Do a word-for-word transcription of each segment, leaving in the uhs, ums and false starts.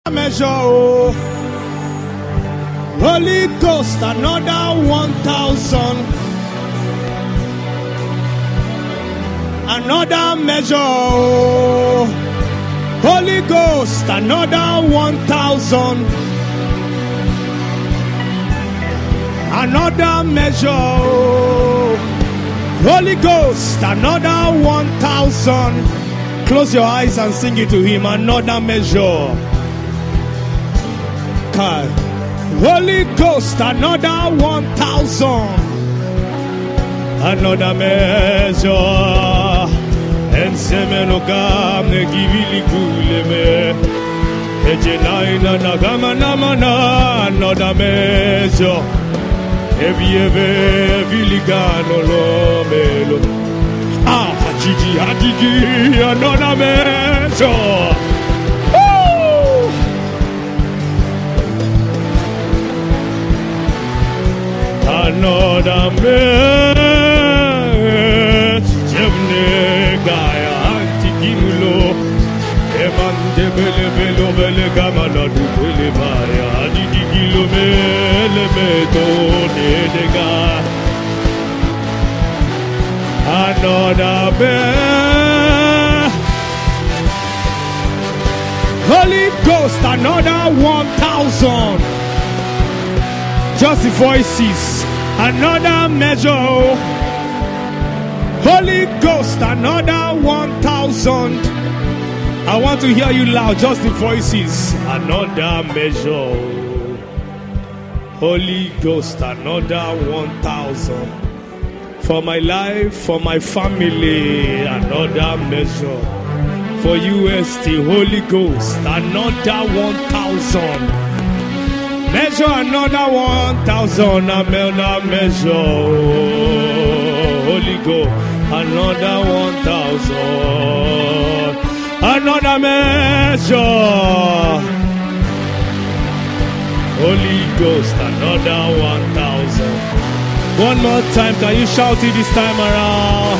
Measure, oh. Holy Ghost, another one thousand. Another measure, oh. Holy Ghost, another one thousand. Another measure, oh. Holy Ghost, another one thousand. Close your eyes and sing it to him. Another measure. Holy Ghost, another one thousand. Another measure. And semenokam ne givili kuleme. Ejenaina nagamana mana. Another measure. Evi eve viligano lo melo. Ah, hachiji hatigi. Another measure. Another match, Jemne Gaya Antikimulo, Emante Bele Belo Bele Gamala du Bele Baya, Didikilo Mele Beto Nedega. Another match, Holy Ghost, another one thousand. Just the voices. Another measure. Holy Ghost, another one thousand. I want to hear you loud, just the voices. Another measure. Holy Ghost, another one thousand. For my life, for my family, another measure. For U S T, Holy Ghost, another one thousand. Measure another one thousand, another measure. Holy Ghost, another one thousand, another measure. Holy Ghost, another one thousand. One more time, can you shout it this time around?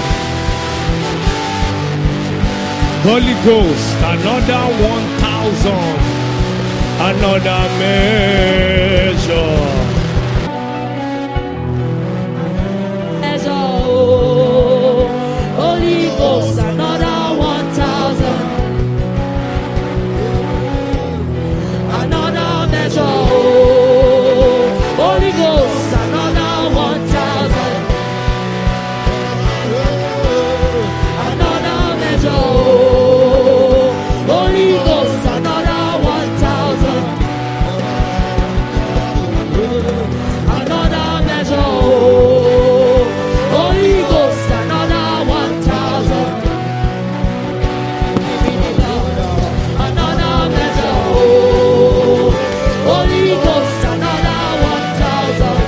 Holy Ghost, another one thousand. Another measure. Measure, oh, Holy Ghost, another one thousand. Another measure, oh, Holy Ghost, another one thousand. Another measure, oh, Holy Ghost, another one thousand. Another measure, oh, Holy Ghost, another one thousand. Another measure, oh, Holy Ghost, another one thousand.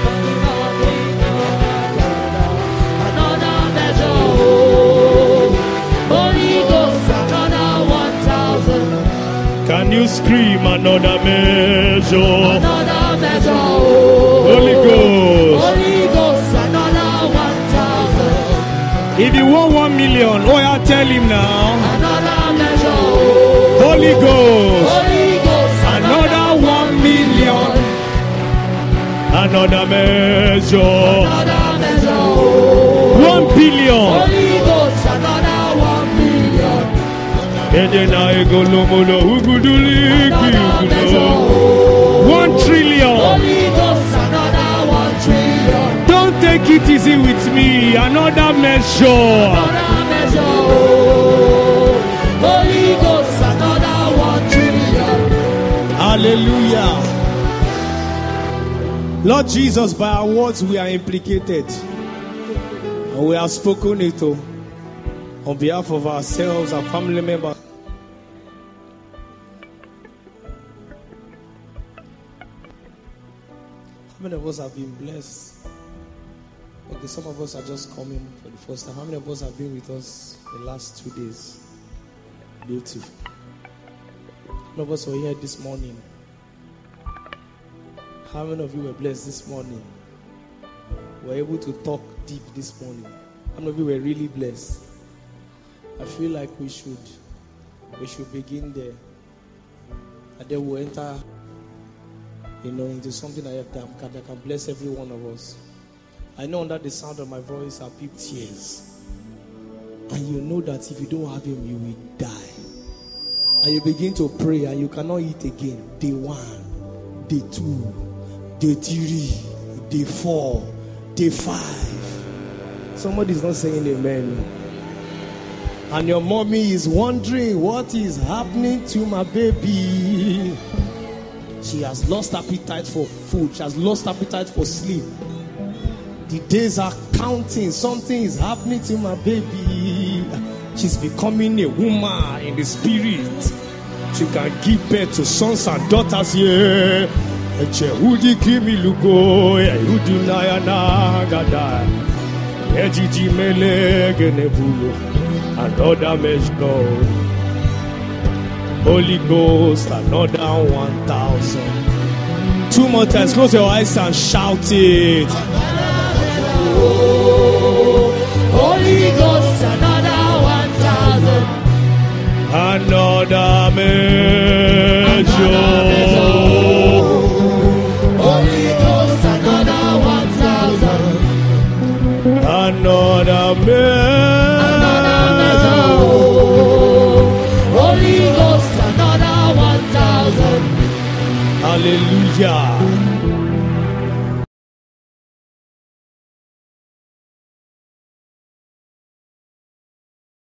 Another measure, oh, Holy Ghost, another one thousand. Can you scream another measure? Another measure, oh, Holy Ghost. Holy Ghost, another one thousand. If you want one million, oh yeah, tell him now. Another measure, oh, Holy Ghost. Holy Ghost, Another one million. Another measure. another measure, oh, One billion. Holy Ghost, another one billion. Edena egolomolo uguduli Another measure, kigulo. oh, One trillion. Holy Ghost, another one trillion. Don't take it easy with me. Another measure. Another measure, oh, Holy Ghost, another one trillion. Hallelujah. Lord Jesus, by our words we are implicated. And we have spoken it oh, on behalf of ourselves, our family members. How many of us have been blessed? Okay, some of us are just coming for the first time. How many of us have been with us the last two days? Beautiful. How many of us were here this morning? How many of you were blessed this morning? Were able to talk deep this morning? How many of you were really blessed? I feel like we should we should begin there. And then we'll enter, you know, into something that can, that can bless every one of us. I know under the sound of my voice are peep tears. And you know that if you don't have him, you will die. And you begin to pray and you cannot eat again. Day one, day two, day three, day four, day five. Somebody's not saying amen. And your mommy is wondering what is happening to my baby. She has lost appetite for food. She has lost appetite for sleep. The days are counting. Something is happening to my baby. She's becoming a woman in the spirit. She can give birth to sons and daughters here. Jehudi kimi lugo, Yehudi nayana gada. Ejiji mele genebulu, another measure. Holy Ghost, another one thousand. Two more times, close your eyes and shout it. Holy Ghost, another one thousand. Another measure. Holy Ghost, another one thousand. Another measure. Holy Ghost, another one thousand. Hallelujah.